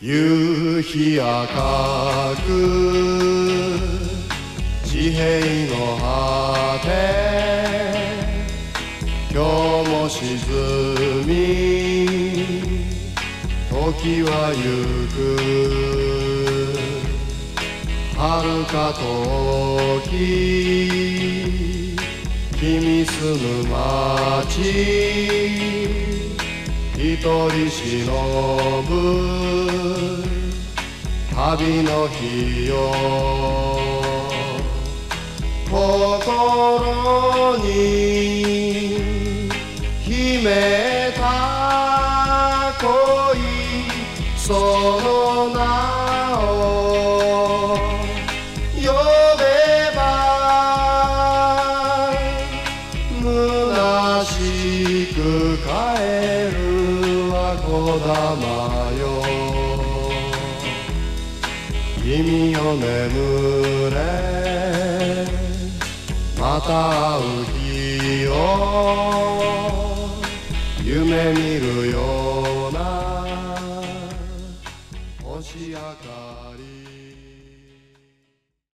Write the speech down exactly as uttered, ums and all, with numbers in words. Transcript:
夕日赤く地平の果て今日も沈み時はゆく遥か遠き君住む街一人忍ぶ旅の日よ心に秘めた恋その名を呼べば虚しく帰るこだまよ君よ眠れまた会う日を夢見るよ